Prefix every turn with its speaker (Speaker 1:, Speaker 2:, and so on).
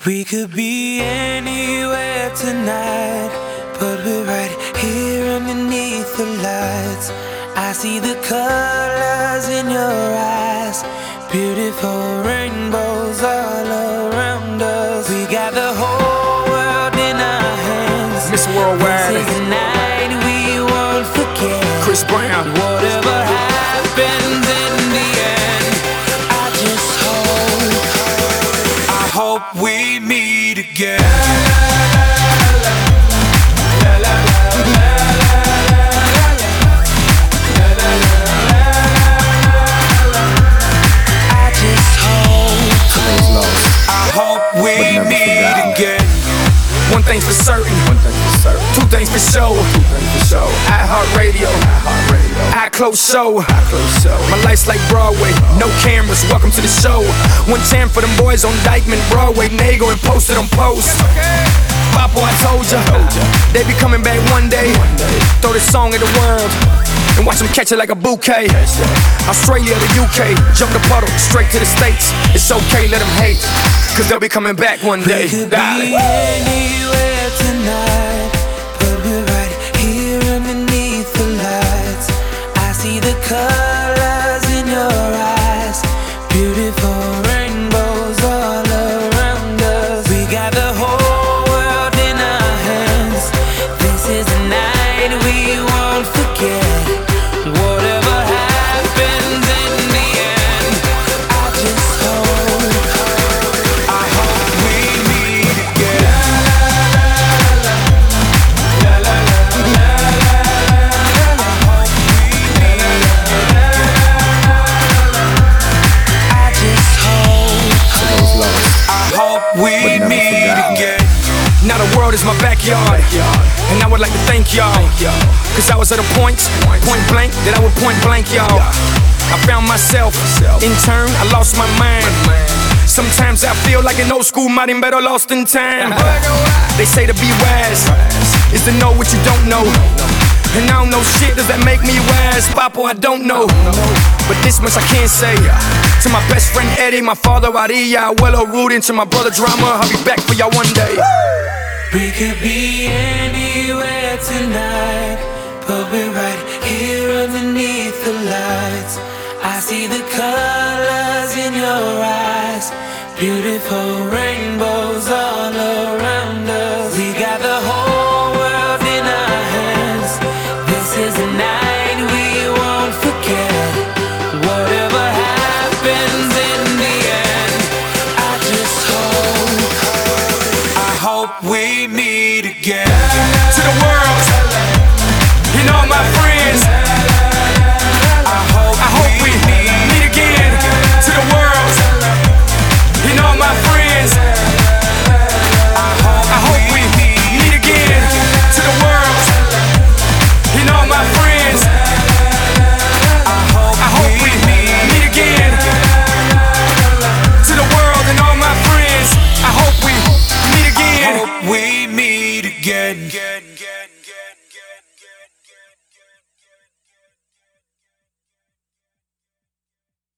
Speaker 1: We could be anywhere tonight, but we're right here underneath the lights. I see the colors in your eyes, beautiful rainbows all around us. We got the whole world in our hands.
Speaker 2: Miss Worldwide.
Speaker 1: This is a night we won't forget.
Speaker 2: Chris Brown.
Speaker 1: Whatever happens in the end, I hope we meet again. I hope we meet again.
Speaker 2: One thing's for certain, two things for sure. iHeartRadio, iClose Show. My life's like Broadway, no cameras, welcome to the show. One time for them boys on Dykeman, Broadway, Nago and posted on post. Papo, I told ya, they be coming back one day. Throw this song at the world and watch them catch it like a bouquet. Australia to UK, jump the puddle, straight to the States. It's okay, let them hate, cause they'll be coming back one day.
Speaker 1: We could be anywhere tonight, but we're right here underneath the lights. I see the colors in your eyes, beautiful rainbows all around us. We got the whole world in our hands. This is a night we won't forget. Whatever happens in the end, I hope we meet again. I hope we meet again.
Speaker 2: Now the world is my backyard, and I would like to thank y'all, cause I was at a point blank, that I would point blank y'all. I found myself, in turn I lost my mind. Sometimes I feel like an old school marimbero lost in time. They say to be wise is to know what you don't know, and I don't know shit, does that make me wise? Papo, I don't know, but this much I can say. To my best friend Eddie, my father Aria, Abuelo Rudy, to my brother Drama, I'll be back for y'all one day.
Speaker 1: We could be anywhere tonight, but we're right here underneath the lights. I see the colors in your eyes, beautiful rainbows all around us. We got the whole world in our hands. This is a night we won't forget. Whatever happens in the end, I hope we meet